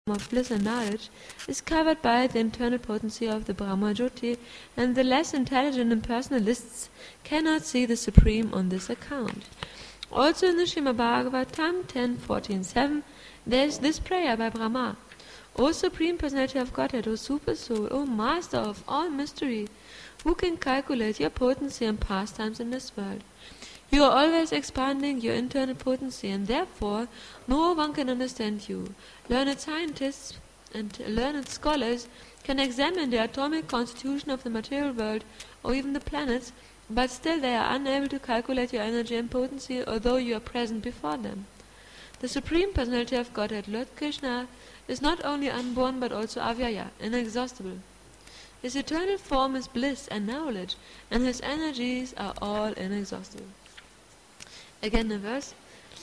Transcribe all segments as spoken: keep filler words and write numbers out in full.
of bliss and knowledge is covered by the internal potency of the Brahma Jyoti, and the less intelligent impersonalists cannot see the Supreme on this account. Also in the Srimad Bhagavatam ten fourteen seven, there is this prayer by Brahma: O Supreme Personality of Godhead, O Super Soul, O Master of all mystery, who can calculate your potency and pastimes in this world? You are always expanding your internal potency, and therefore no one can understand you. Learned scientists and learned scholars can examine the atomic constitution of the material world or even the planets, but still they are unable to calculate your energy and potency, although you are present before them. The Supreme Personality of Godhead, Lord Krishna, is not only unborn but also avyaya, inexhaustible. His eternal form is bliss and knowledge, and his energies are all inexhaustible. Again the verse.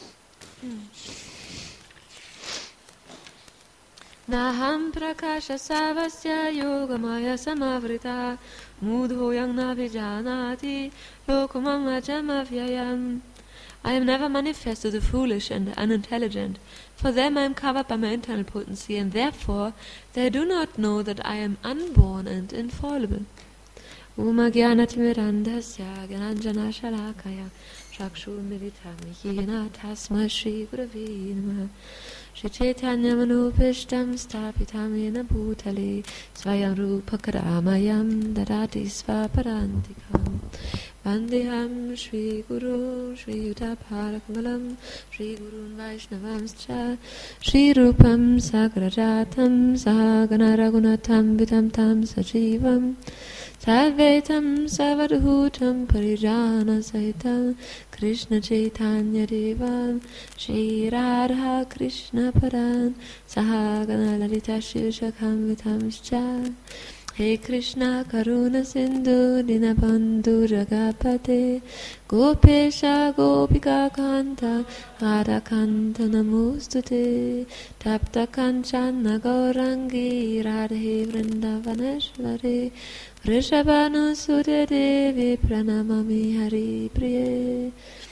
Naham prakasha savasya yogamaya samavrita mudhoyang navijanati lokamam ajamavyayam. I am never manifest to the foolish and the unintelligent, for them I am covered by my internal potency, and therefore they do not know that I am unborn and infallible. Uma gyanatimirandasya gyananjana shalakaya Chakshu Militami Yena Tasma Shri Gurave Namaha Shri Chaitanya Manupishtam Stapitam Yena Bhutale Svayam Rupa Karamayam Dadati Svaparantikam Vandeham Shri Guru Shri Yuddhaparakangalam Shri Gurun Vaishnavamscha Shri Rupam Sagrajatam Sahagana Raghunatam Vitam Tam Sajivam Sadvaitam Savadhutam Parijana Sahitam Krishna Chaitanya Devam Shri Radha Krishna Paran Sahagana Lalita Shivshakam Vitamscha Hey Krishna Karuna Sindhu Dinabandhu Jagapate Gopesha Gopika Kanta Radha Kanta Namostute Tapta Kanchana Gaurangi Radhe Vrindavaneshware Vrishabhanu Sute Devi Pranamami Hari Priye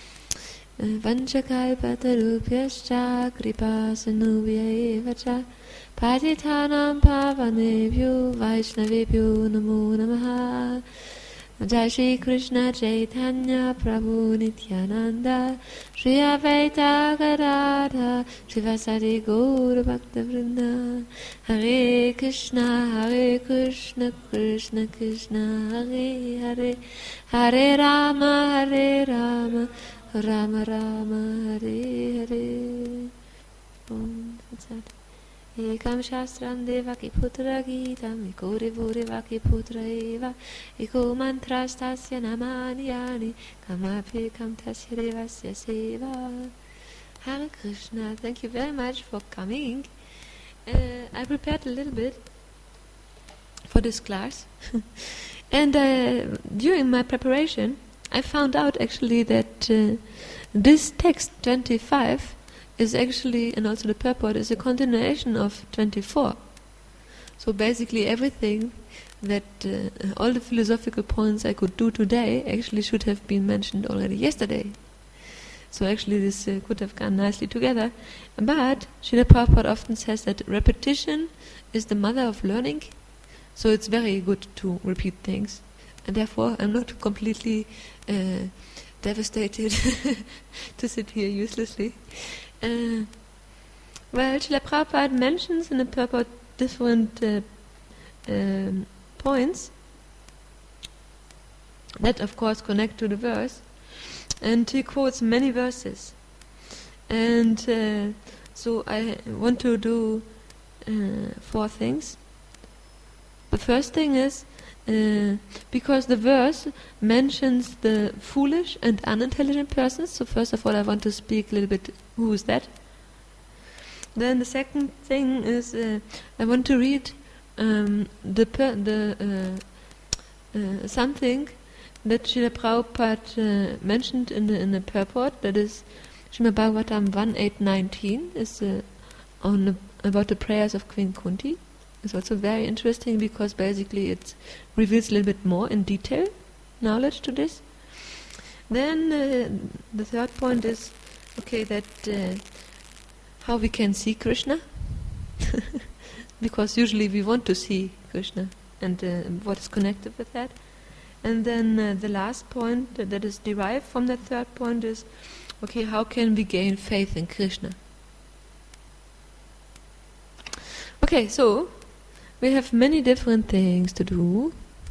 Vanchakalpatarubhyascha Kripa Sinubhya Evacha Patitanam Pavanebhyo Vaishnavebhyo Namo Namaha Jai Shri Krishna Chaitanya Prabhu Nityananda Shri Advaita Gadadha Shivasadi Gaura Bhakta Vrinda Hare Krishna Hare Krishna Krishna Krishna Hare Hare Hare Rama Hare Rama Rama Rama Hare Hare. Om Tat Ekam Shastram Devaki Putra Gitam Eko Devo Devaki Putra Eva Eko Mantrastasya Namani Yani Kamapi Kamtasya Devasya Seva. Hare Krishna, thank you very much for coming. Uh, I prepared a little bit for this class and uh, during my preparation I found out actually that uh, this text twenty-five is actually, and also the purport, is a continuation of twenty-four. So basically everything that, uh, all the philosophical points I could do today actually should have been mentioned already yesterday. So actually this uh, could have gone nicely together. But Srila Prabhupada often says that repetition is the mother of learning, so it's very good to repeat things. And therefore I'm not completely uh, devastated to sit here uselessly. Uh, well, Srila Prabhupada mentions in the purport different uh, um, points that of course connect to the verse, and he quotes many verses. And uh, so I want to do uh, four things. The first thing is, Uh, because the verse mentions the foolish and unintelligent persons, so first of all I want to speak a little bit who is that. Then the second thing is uh, I want to read um, the per the uh, uh, something that Srila Prabhupada uh, mentioned in the in the purport, that is Srimad Bhagavatam one eight nineteen, is uh, on the, about the prayers of Queen Kunti. It's also very interesting because basically it reveals a little bit more in detail knowledge to this. Then uh, the third point is, okay, that uh, how we can see Krishna. because usually we want to see Krishna and uh, what is connected with that. And then uh, the last point that, that is derived from that third point is, okay, how can we gain faith in Krishna? Okay, so we have many different things to do.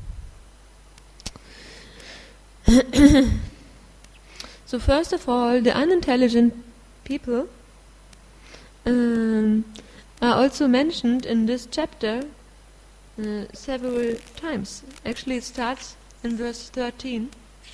So first of all, the unintelligent people um, are also mentioned in this chapter uh, several times. Actually, it starts in verse thirteen.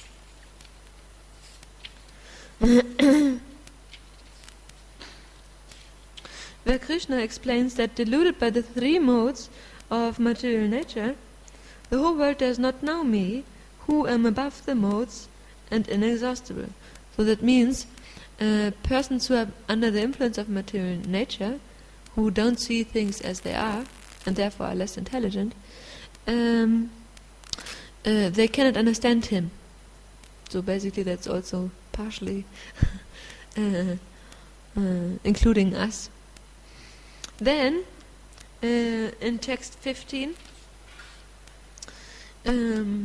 Where Krishna explains that deluded by the three modes of material nature, the whole world does not know me, who am above the modes and inexhaustible. So that means uh, persons who are under the influence of material nature, who don't see things as they are, and therefore are less intelligent, um, uh, they cannot understand him. So basically that's also partially uh, uh, including us. Then, uh, in text fifteen, um,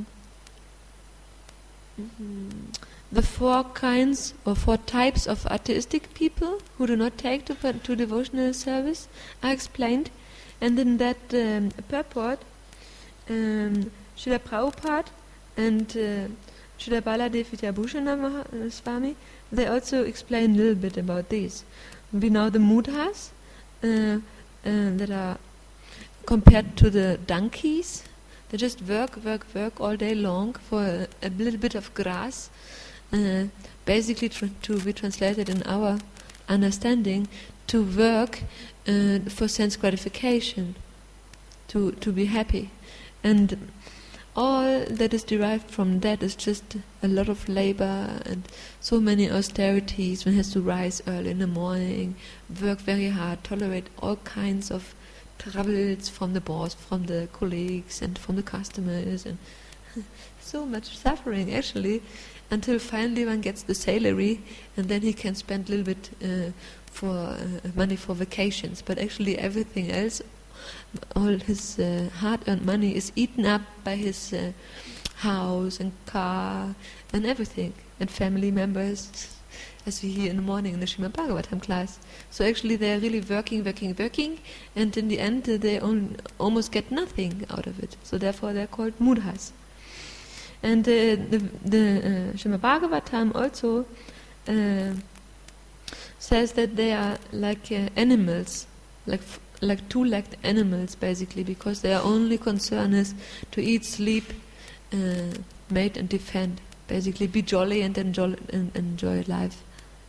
mm-hmm, the four kinds or four types of atheistic people who do not take to, to devotional service are explained, and in that um, purport, um, Srila Prabhupada and uh, Srila Baladev Vidyabhushan Swami, they also explain a little bit about these. We know the mudhas, Uh, uh, that are compared to the donkeys. They just work, work, work all day long for a, a little bit of grass. Uh, basically, tr- to be translated in our understanding, to work uh, for sense gratification, to to be happy, and all that is derived from that is just a lot of labor and so many austerities. One has to rise early in the morning, work very hard, tolerate all kinds of troubles from the boss, from the colleagues and from the customers, and so much suffering actually, until finally one gets the salary, and then he can spend a little bit uh, for uh, money for vacations. But actually everything else, all his uh, hard-earned money is eaten up by his uh, house and car and everything, and family members, as we hear in the morning in the Srimad Bhagavatam class. So actually they are really working, working, working, and in the end uh, they on, almost get nothing out of it. So therefore they are called mudhas. And uh, the, the uh, Srimad Bhagavatam also uh, says that they are like uh, animals, like f- like two-legged animals basically, because their only concern is to eat, sleep, uh, mate and defend. Basically be jolly and enjoy, and enjoy life.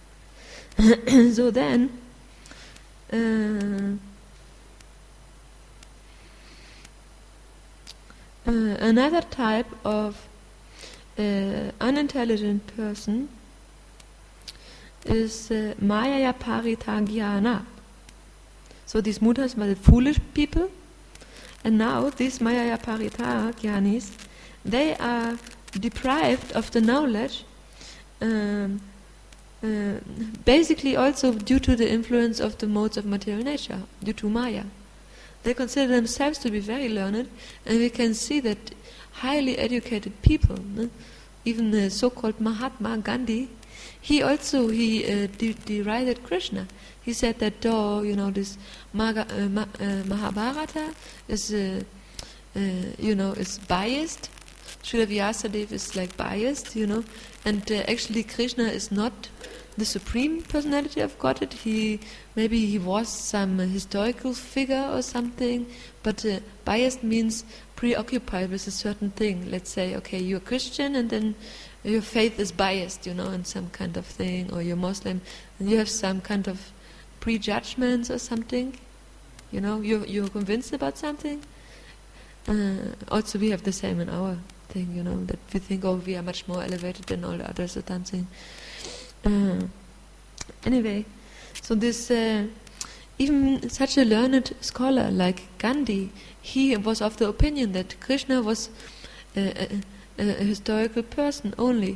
So then uh, uh, another type of uh, unintelligent person is uh, Maya Parita Jnana. So these mudhas were the foolish people, and now these Maya Parita Jnanis, they are deprived of the knowledge, um, uh, basically also due to the influence of the modes of material nature, due to Maya. They consider themselves to be very learned, and we can see that highly educated people, no? Even the so-called Mahatma Gandhi, he also he uh, de- derided Krishna. He said that, oh, you know, this Maga, uh, Ma, uh, Mahabharata is, uh, uh, you know, is biased. Srila Vyasadeva is like biased, you know, and uh, actually Krishna is not the supreme personality of Godhead. He maybe he was some uh, historical figure or something, but uh, biased means preoccupied with a certain thing. Let's say, okay, you're Christian, and then your faith is biased, you know, in some kind of thing, or you're Muslim, and you have some kind of prejudgments or something, you know, you're, you're convinced about something. Uh, also we have the same in our thing, you know, that we think, oh, we are much more elevated than all the others or something. Uh, anyway, so this, uh, even such a learned scholar like Gandhi, he was of the opinion that Krishna was a, a, a historical person only,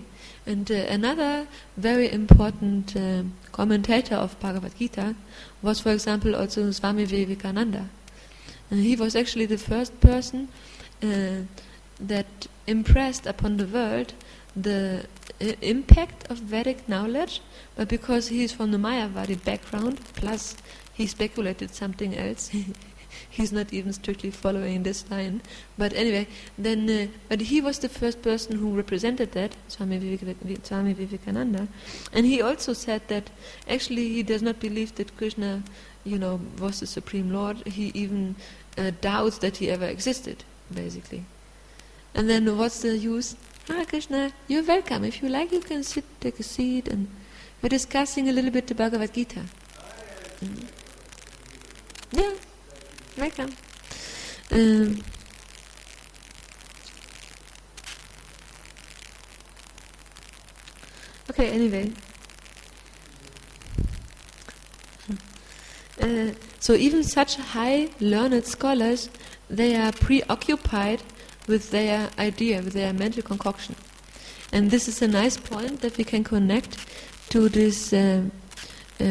And uh, another very important uh, commentator of Bhagavad Gita was, for example, also Swami Vivekananda. And he was actually the first person uh, that impressed upon the world the uh, impact of Vedic knowledge, but because he is from the Mayavadi background, plus he speculated something else, he's not even strictly following this line. But anyway, then, uh, but he was the first person who represented that, Swami, Vivek- Swami Vivekananda, and he also said that actually he does not believe that Krishna, you know, was the Supreme Lord. He even uh, doubts that he ever existed, basically. And then what's the use? Ah, Krishna, you're welcome. If you like, you can sit, take a seat, and we're discussing a little bit the Bhagavad Gita. Mm. Yeah, welcome. Um, okay, anyway. Uh, so even such high learned scholars, they are preoccupied with their idea, with their mental concoction. And this is a nice point that we can connect to this uh, uh,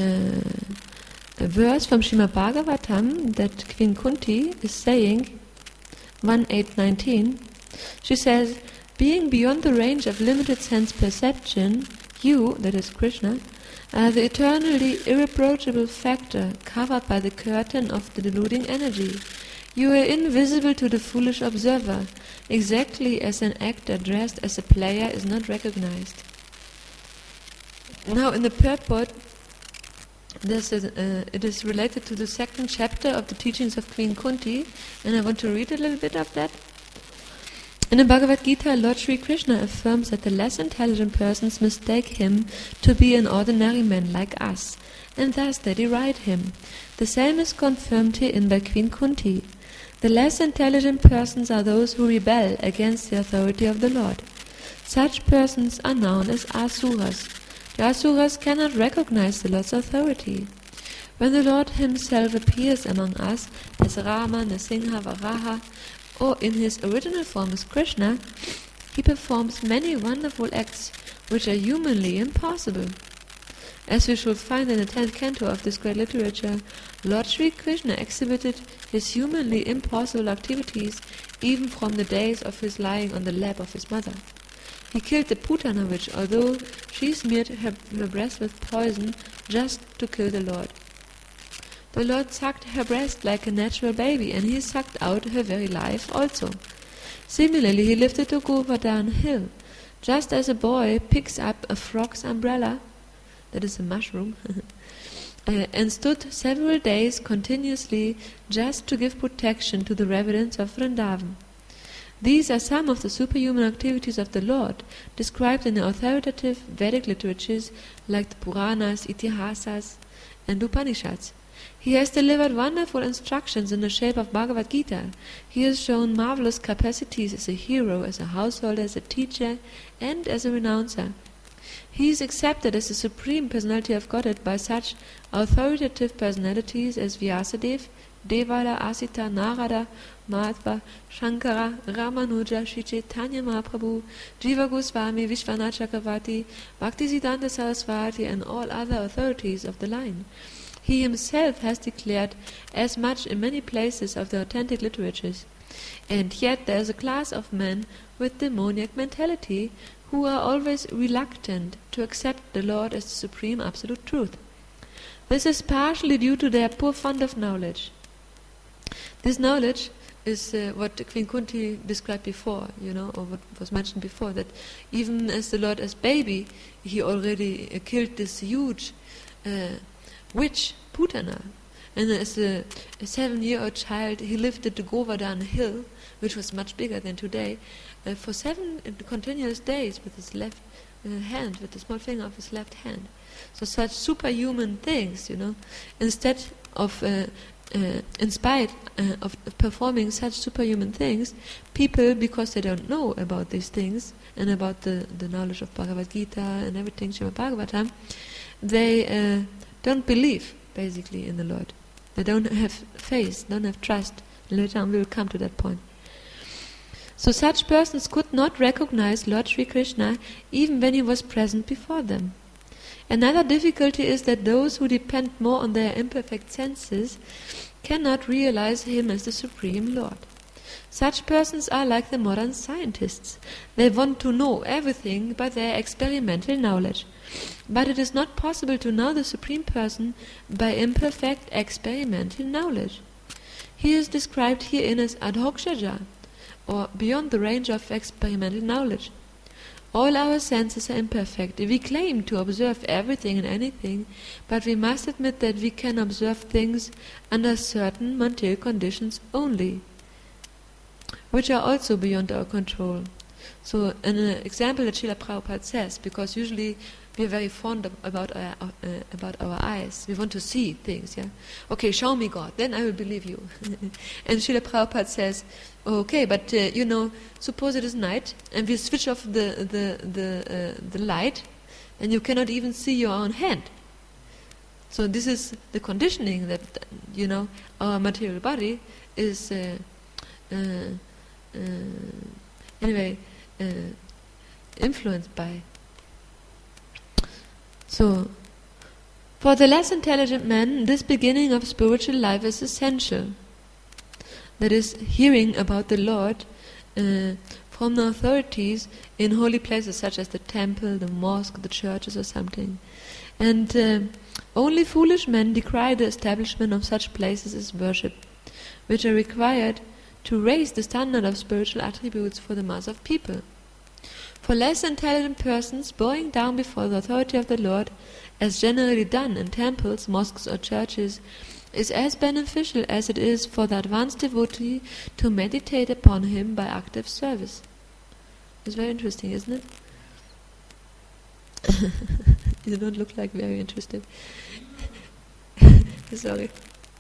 verse from Srimad Bhagavatam that Queen Kunti is saying, one eight nineteen. She says, being beyond the range of limited sense perception, you, that is Krishna, are the eternally irreproachable factor covered by the curtain of the deluding energy. You are invisible to the foolish observer, exactly as an actor dressed as a player is not recognized. Now in the purport, this is, uh, it is related to the second chapter of the teachings of Queen Kunti, and I want to read a little bit of that. In the Bhagavad Gita, Lord Sri Krishna affirms that the less intelligent persons mistake him to be an ordinary man like us, and thus they deride him. The same is confirmed herein by Queen Kunti. The less intelligent persons are those who rebel against the authority of the Lord. Such persons are known as asuras. The asuras cannot recognize the Lord's authority. When the Lord himself appears among us as Rama, Nrsimha, Varaha, or in his original form as Krishna, he performs many wonderful acts which are humanly impossible. As we shall find in the tenth canto of this great literature, Lord Sri Krishna exhibited his humanly impossible activities even from the days of his lying on the lap of his mother. He killed the Putana witch, although she smeared her, her breast with poison just to kill the Lord. The Lord sucked her breast like a natural baby, and he sucked out her very life also. Similarly, he lifted the Govardhan hill, just as a boy picks up a frog's umbrella, that is a mushroom, uh, and stood several days continuously just to give protection to the residents of Vrindavan. These are some of the superhuman activities of the Lord, described in the authoritative Vedic literatures like the Puranas, Itihasas, and Upanishads. He has delivered wonderful instructions in the shape of Bhagavad Gita. He has shown marvelous capacities as a hero, as a householder, as a teacher, and as a renouncer. He is accepted as the supreme personality of Godhead by such authoritative personalities as Vyasadeva, Devala, Asita, Narada, Madhva, Shankara, Ramanuja, Sri Chaitanya Mahaprabhu, Jiva Goswami, Vishwanath Chakravarti, Bhaktisiddhanta Saraswati, and all other authorities of the line. He himself has declared as much in many places of the authentic literatures. And yet there is a class of men with demoniac mentality who are always reluctant to accept the Lord as the supreme absolute truth. This is partially due to their poor fund of knowledge. This knowledge is uh, what Queen Kunti described before, you know, or what was mentioned before, that even as the Lord as baby, he already uh, killed this huge uh, witch, Putana. And as a, a seven-year-old child, he lifted the Govardhan hill, which was much bigger than today, uh, for seven continuous days with his left uh, hand, with the small finger of his left hand. So such superhuman things, you know, instead of, uh, uh, in spite uh, of performing such superhuman things, people, because they don't know about these things and about the, the knowledge of Bhagavad Gita and everything, Srimad Bhagavatam, they uh, don't believe, basically, in the Lord. They don't have faith, don't have trust. Later on we will come to that point. So such persons could not recognize Lord Sri Krishna even when he was present before them. Another difficulty is that those who depend more on their imperfect senses cannot realize him as the Supreme Lord. Such persons are like the modern scientists. They want to know everything by their experimental knowledge. But it is not possible to know the Supreme Person by imperfect experimental knowledge. He is described herein as adhokshaja, or beyond the range of experimental knowledge. All our senses are imperfect. We claim to observe everything and anything, but we must admit that we can observe things under certain material conditions only, which are also beyond our control. So an uh, example that Srila Prabhupada says, because usually we are very fond of, about our uh, about our eyes. We want to see things, yeah? Okay, show me God, then I will believe you. And Srila Prabhupada says, okay, but uh, you know, suppose it is night and we switch off the the the, uh, the light, and you cannot even see your own hand. So this is the conditioning that, you know, our material body is uh, uh, uh, anyway uh, influenced by. So, for the less intelligent man, this beginning of spiritual life is essential. That is, hearing about the Lord uh, from the authorities in holy places such as the temple, the mosque, the churches or something. And uh, only foolish men decry the establishment of such places as worship, which are required to raise the standard of spiritual attributes for the mass of people. For less intelligent persons, bowing down before the authority of the Lord, as generally done in temples, mosques or churches, is as beneficial as it is for the advanced devotee to meditate upon him by active service. It's very interesting, isn't it? You don't look like very interested. Sorry.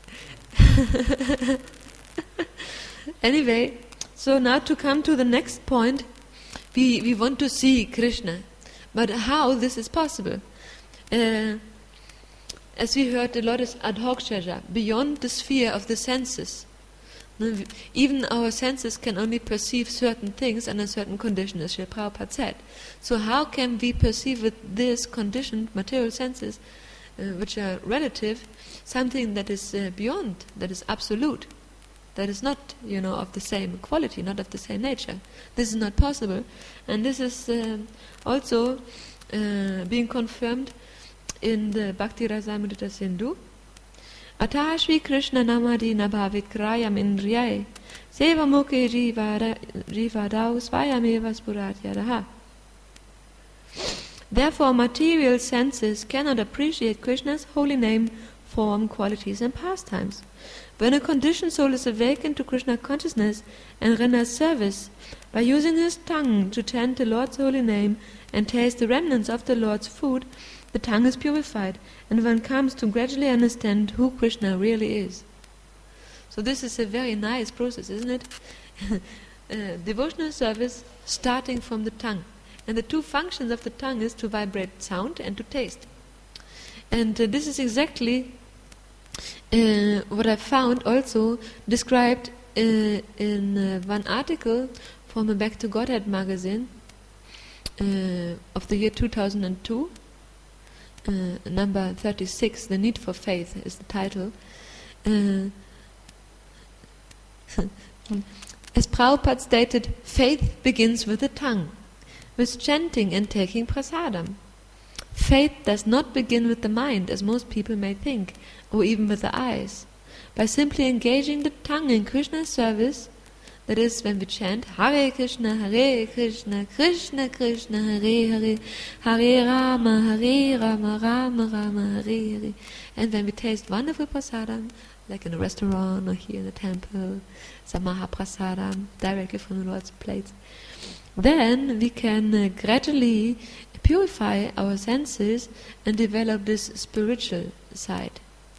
Anyway, so now to come to the next point, we, we want to see Krishna. But how this is possible? Uh, as we heard, the Lord is adhokshaja, beyond the sphere of the senses. Even our senses can only perceive certain things under certain conditions, as Srila Prabhupada said. So how can we perceive with this conditioned material senses, uh, which are relative, something that is uh, beyond, that is absolute, that is not, you know, of the same quality, not of the same nature? This is not possible. And this is uh, also uh, being confirmed in the Bhakti Rasamrita Sindhu. Atah Shri Krishna Namadi Nabhavikrayam Indriyai Seva Mukhe Rivadau Svayameva Spuratyadaha. Therefore, material senses cannot appreciate Krishna's holy name, form, qualities and pastimes. When a conditioned soul is awakened to Krishna consciousness and renders service by using his tongue to chant the Lord's holy name and taste the remnants of the Lord's food, the tongue is purified, and one comes to gradually understand who Krishna really is. So this is a very nice process, isn't it? uh, devotional service starting from the tongue. And the two functions of the tongue is to vibrate sound and to taste. And uh, this is exactly uh, what I found also described uh, in uh, one article from a Back to Godhead magazine uh, of the year two thousand two. Uh, number thirty-six, The Need for Faith is the title. Uh, as Prabhupada stated, faith begins with the tongue, with chanting and taking prasadam. Faith does not begin with the mind, as most people may think, or even with the eyes. By simply engaging the tongue in Krishna's service, that is, when we chant Hare Krishna, Hare Krishna, Krishna Krishna, Hare Hare, Hare Rama, Hare Rama, Rama Rama, Hare Hare, and when we taste wonderful prasadam, like in a restaurant or here in the temple, some Mahaprasadam, directly from the Lord's plates, then we can uh, gradually purify our senses and develop this spiritual side.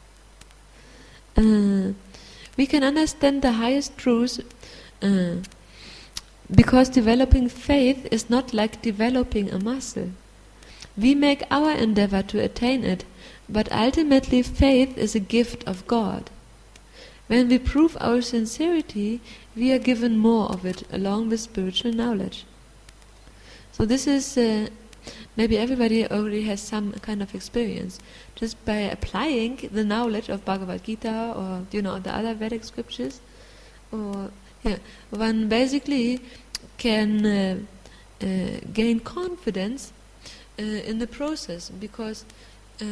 Uh, we can understand the highest truths Uh, because developing faith is not like developing a muscle. We make our endeavor to attain it, but ultimately faith is a gift of God. when we prove our sincerity, we are given more of it along with spiritual knowledge. So this is, uh, maybe everybody already has some kind of experience. Just by applying the knowledge of Bhagavad Gita or, you know, the other Vedic scriptures, or yeah, one basically can uh, uh, gain confidence uh, in the process, because uh,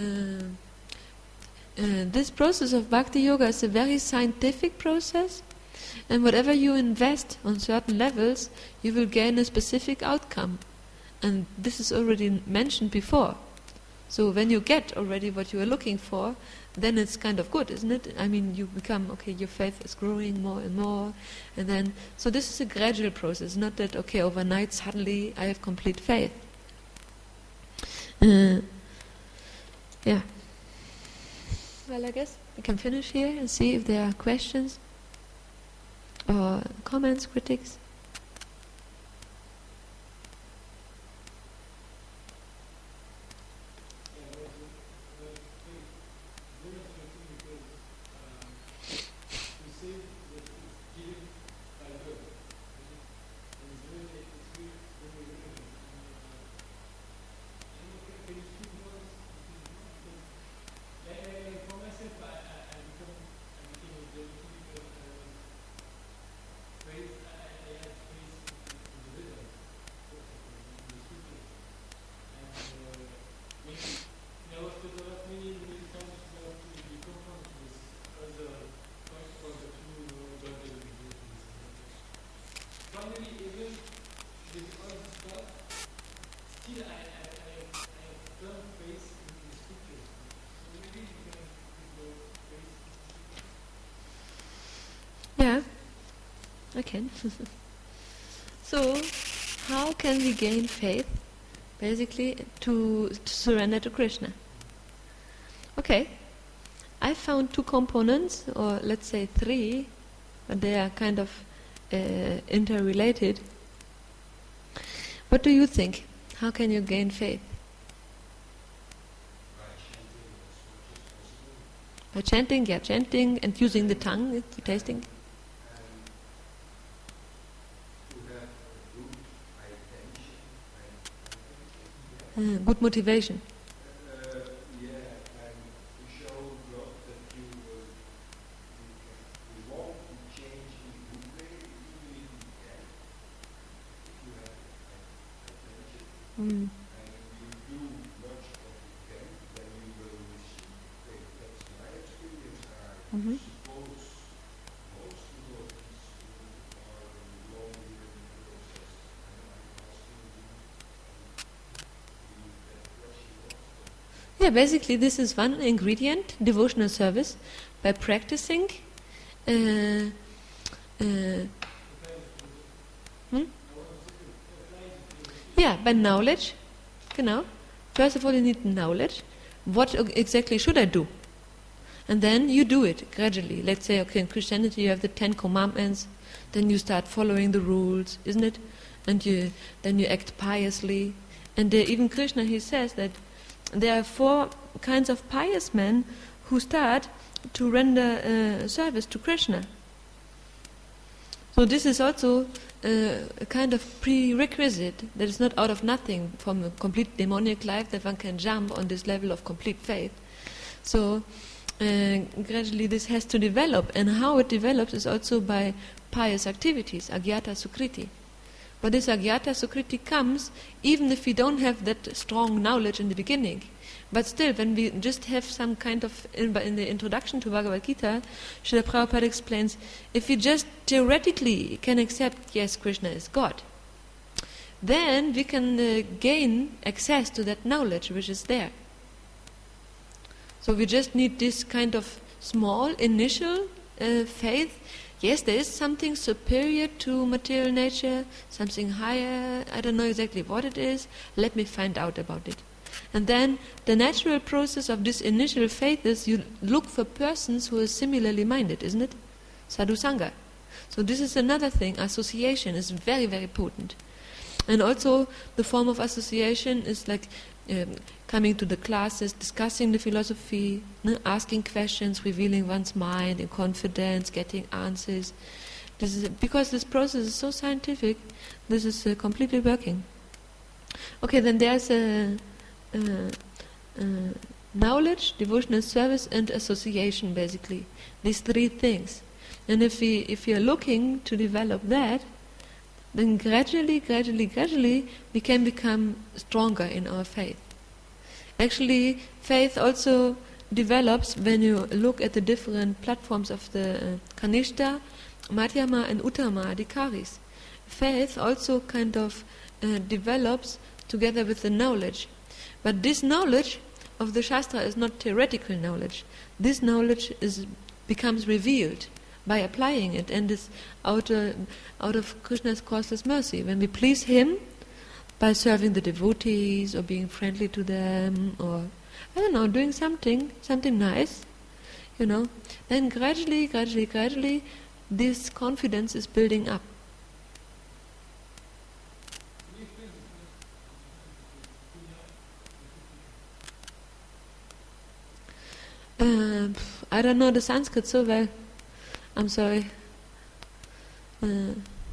uh, this process of Bhakti Yoga is a very scientific process, and whatever you invest on certain levels, you will gain a specific outcome. And this is already mentioned before. So when you get already what you are looking for, then it's kind of good, isn't it? I mean, you become, okay, your faith is growing more and more, and then, so this is a gradual process, not that, okay, overnight suddenly I have complete faith. Uh, yeah. Well, I guess we can finish here and see if there are questions or comments, critics. Yeah, I can. So, how can we gain faith? Basically, to, to surrender to Krishna. Okay, I found two components, or let's say three, but they are kind of uh, interrelated. What do you think? How can you gain faith? By chanting, yeah, chanting and using the tongue, tasting. Uh, good motivation. Uh, yeah, and to show God that you, uh, you, can, you want to change in a good way, even if you can, if you have attention, Mm. and you do much what you can, then you will receive faith. That's my experience. I Mm-hmm. suppose most devotees are longer in the process, and I'm asking you. Yeah, basically this is one ingredient, devotional service, by practicing. Uh, uh, hmm? Yeah, by knowledge. Genau. First of all, you need knowledge. What exactly should I do? And then you do it gradually. Let's say, okay, in Christianity you have the Ten Commandments. Then you start following the rules, isn't it? And you then you act piously. And uh, even Krishna, he says that there are four kinds of pious men who start to render uh, service to Krishna. So this is also uh, a kind of prerequisite that is not out of nothing from a complete demoniac life that one can jump on this level of complete faith. So uh, gradually this has to develop, and how it develops is also by pious activities, agyata sukriti. But this agyata sukriti comes even if we don't have that strong knowledge in the beginning. But still, when we just have some kind of, in, in the introduction to Bhagavad Gita, Srila Prabhupada explains, if we just theoretically can accept, yes, Krishna is God, then we can uh, gain access to that knowledge which is there. So we just need this kind of small initial uh, faith. Yes, there is something superior to material nature, something higher, I don't know exactly what it is, let me find out about it. And then the natural process of this initial faith is you look for persons who are similarly minded, isn't it? Sadhu Sangha. So this is another thing, association is very, very potent. And also the form of association is like um, coming to the classes, discussing the philosophy, no? Asking questions, revealing one's mind in confidence, getting answers. This is because this process is so scientific. This is uh, completely working. Okay, then there's a, a, a knowledge, devotional service, and association. Basically, these three things. And if we if we are looking to develop that, then gradually, gradually, gradually, we can become stronger in our faith. Actually, faith also develops when you look at the different platforms of the uh, Kanishta, Madhyama and Uttama Adhikaris. Faith also kind of uh, develops together with the knowledge. But this knowledge of the Shastra is not theoretical knowledge. This knowledge is becomes revealed by applying it, and is out, uh, out of Krishna's causeless mercy. When we please Him by serving the devotees or being friendly to them, or I don't know, doing something, something nice, you know, then gradually, gradually, gradually, this confidence is building up. Uh, I don't know the Sanskrit so well. I'm sorry. Uh,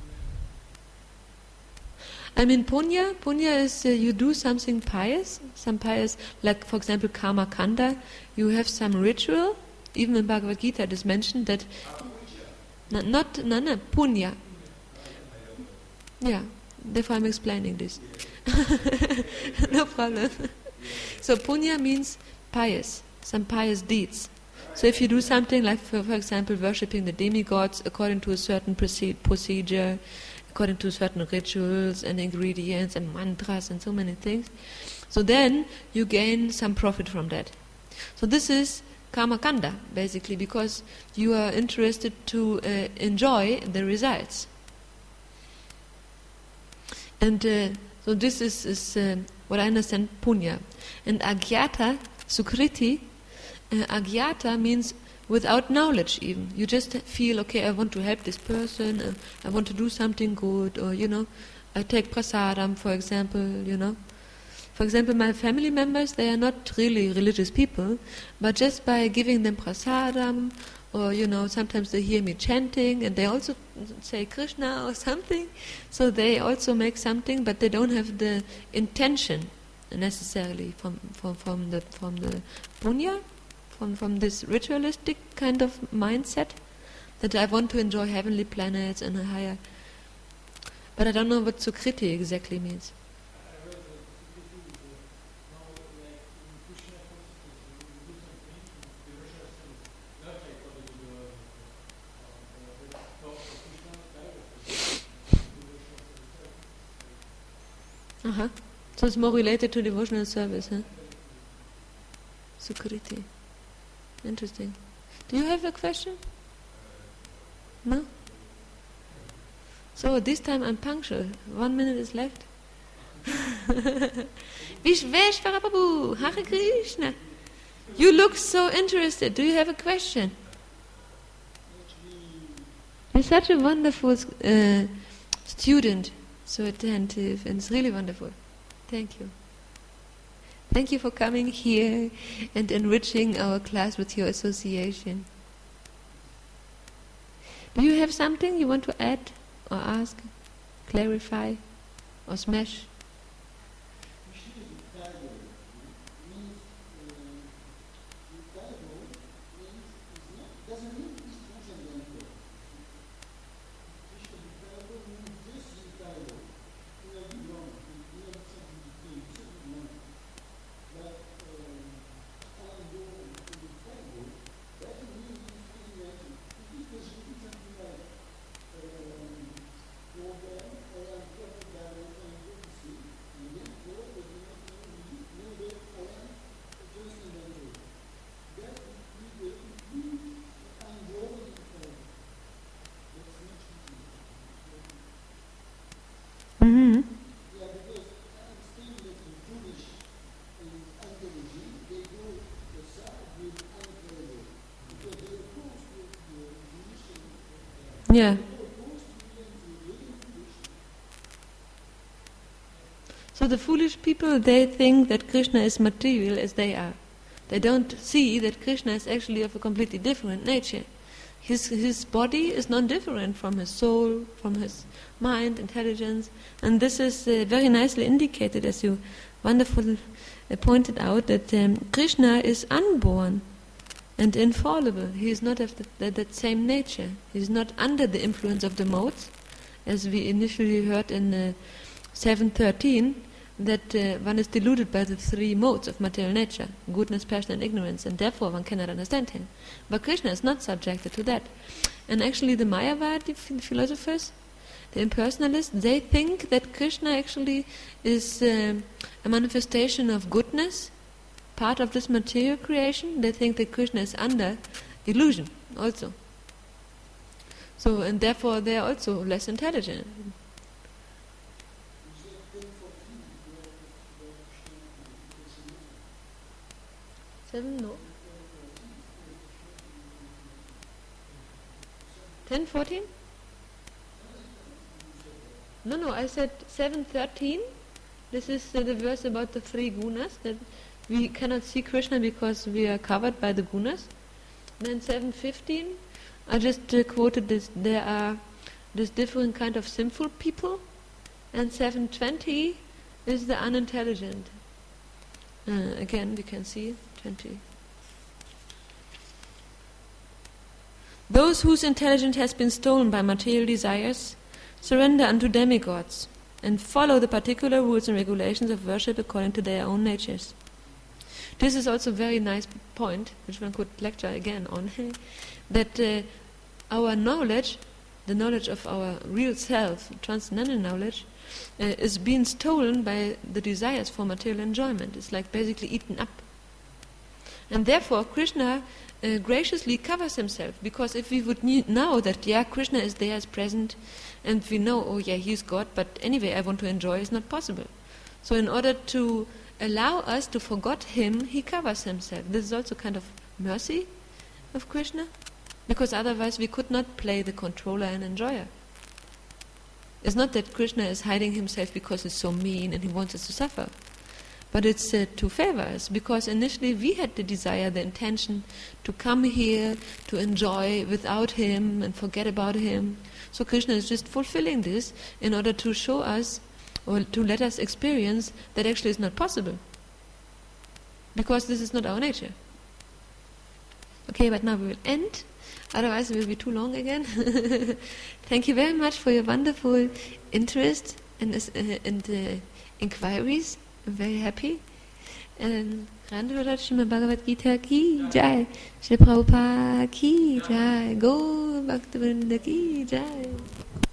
I mean, punya, punya is uh, you do something pious, some pious, like for example, karma kanda. You have some ritual. Even in Bhagavad Gita, it is mentioned that no, not no no punya. Yeah, therefore I'm explaining this. No problem. So punya means pious, some pious deeds. So if you do something like, for, for example, worshipping the demigods according to a certain proce- procedure, according to certain rituals and ingredients and mantras and so many things, so then you gain some profit from that. So this is karma kanda, basically, because you are interested to uh, enjoy the results. And uh, so this is, is uh, what I understand, punya. And agyata, sukriti, Uh, agyata means without knowledge even. You just feel, okay, I want to help this person, uh, I want to do something good, or, you know, I take prasadam, for example, you know. For example, my family members, they are not really religious people, but just by giving them prasadam, or, you know, sometimes they hear me chanting, and they also say Krishna or something, so they also make something, but they don't have the intention necessarily from, from, from the, from the punya, From, from this ritualistic kind of mindset, that I want to enjoy heavenly planets and a higher. But I don't know what Sukriti exactly means. Uh-huh. So it's more related to devotional service, huh? Sukriti. Interesting. Do you have a question? No? So this time I'm punctual. One minute is left. Vishveshvara Prabhu, Hare Krishna. You look so interested. Do you have a question? You're such a wonderful uh, student, so attentive, and it's really wonderful. Thank you. Thank you for coming here and enriching our class with your association. Do you have something you want to add or ask, clarify or smash? Yeah. So the foolish people, they think that Krishna is material as they are. They don't see that Krishna is actually of a completely different nature. His his body is non-different from his soul, from his mind, intelligence, and this is uh, very nicely indicated, as you wonderfully uh, pointed out, that um, Krishna is unborn and infallible. He is not of the, the, that same nature. He is not under the influence of the modes, as we initially heard in uh, seven thirteen, that uh, one is deluded by the three modes of material nature, goodness, passion and ignorance, and therefore one cannot understand him. But Krishna is not subjected to that. And actually the Mayavadi philosophers, the impersonalists, they think that Krishna actually is uh, a manifestation of goodness, part of this material creation. They think that Krishna is under illusion also. So, and therefore they are also less intelligent. Seven, no. Ten, fourteen? No, no, I said seven, thirteen. This is uh, the verse about the three gunas, that we cannot see Krishna because we are covered by the gunas. Then seven, fifteen, I just uh, quoted this, there are this different kind of sinful people, and seven, twenty is the unintelligent. Uh, again, we can see twenty. Those whose intelligence has been stolen by material desires surrender unto demigods and follow the particular rules and regulations of worship according to their own natures. This is also a very nice point, which one could lecture again on, that uh, our knowledge, the knowledge of our real self, transcendental knowledge, uh, is being stolen by the desires for material enjoyment. It's like basically eaten up. And therefore Krishna uh, graciously covers himself, because if we would know that, yeah, Krishna is there, is present, and we know, oh yeah, he's God, but anyway I want to enjoy, it's not possible. So in order to allow us to forget him, he covers himself. This is also kind of mercy of Krishna, because otherwise we could not play the controller and enjoyer. It's not that Krishna is hiding himself because he's so mean and he wants us to suffer, but it's uh, to favor us, because initially we had the desire, the intention to come here, to enjoy without him and forget about him. So Krishna is just fulfilling this in order to show us, or to let us experience that actually it's not possible, because this is not our nature. Okay, but now we will end, otherwise it will be too long again. Thank you very much for your wonderful interest and, uh, and uh, inquiries. I'm very happy. And Randhura Srimad Bhagavad Gita ki jai, Shri Prabhupada ki jai, Go Bhaktivinoda ki jai.